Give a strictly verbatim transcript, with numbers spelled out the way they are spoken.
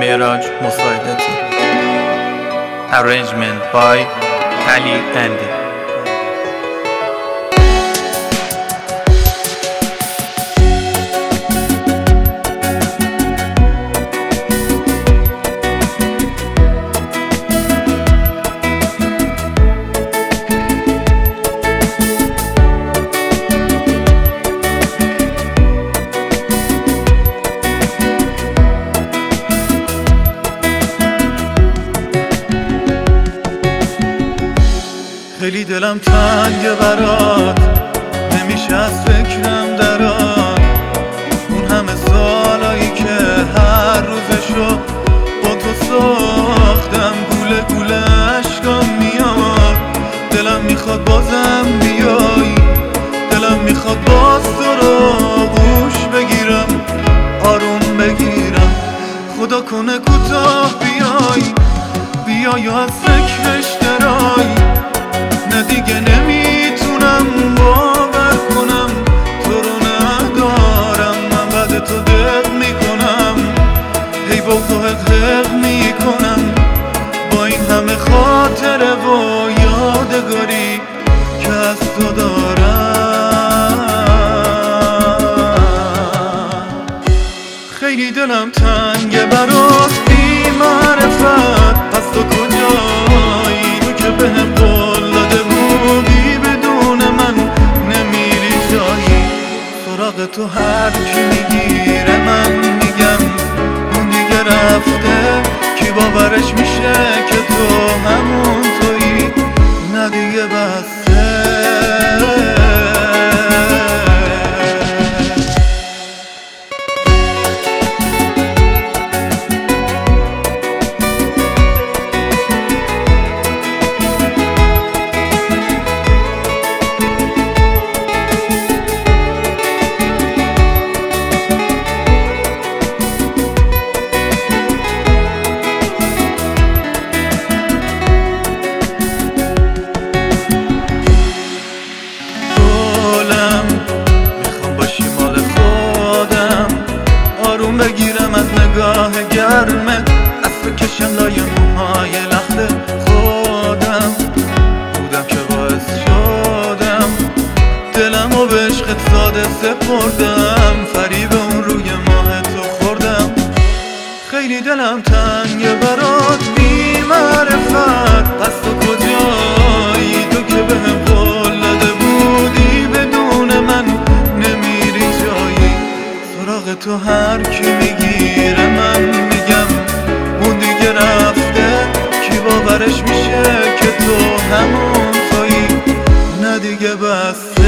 Mehraj Musayedati. Arrangement by Ali Andy. خیلی دلم تنگه برات، نمیشه از فکرم درات. اون همه سالایی که هر روزشو با تو ساختم، گوله گوله عشقام میاد. دلم میخواد بازم بیای، دلم میخواد باز تو رو گوش بگیرم، آروم بگیرم. خدا کنه کوتاه بیای، بیای و از فکرش درای. نه دیگه نمیتونم باور کنم تو رو ندارم. من بعد تو دق میکنم، هی با تو حق حق میکنم. با این همه خاطره و یادگاری که از تو دارم. خیلی دلم تنگه برات بی معرفت، پس تو کجایی؟ تو که بهم قول داده بودی بدون من نمیری جایی. سراغ تو هر کی میگیره من میگم اون دیگه رفته. کی باورش میشه که تو همون تویی؟ نه دیگه بسه. بگیرم از نگاه گرمه، از بکشم لای موهای لخت خودم. بودم که باعث شدم دلم و به عشقت ساده سپردم. فریب اون روی ماه تو خوردم. خیلی دلم تنگه برات بی معرفت، پس تو کجایی؟ تو که بهم قول داده بودی بدون من نمیری جایی. سراغ تو هر کی میگیره من میگم اون دیگه رفته. کی باورش میشه که تو همون تویی؟ نه دیگه بس.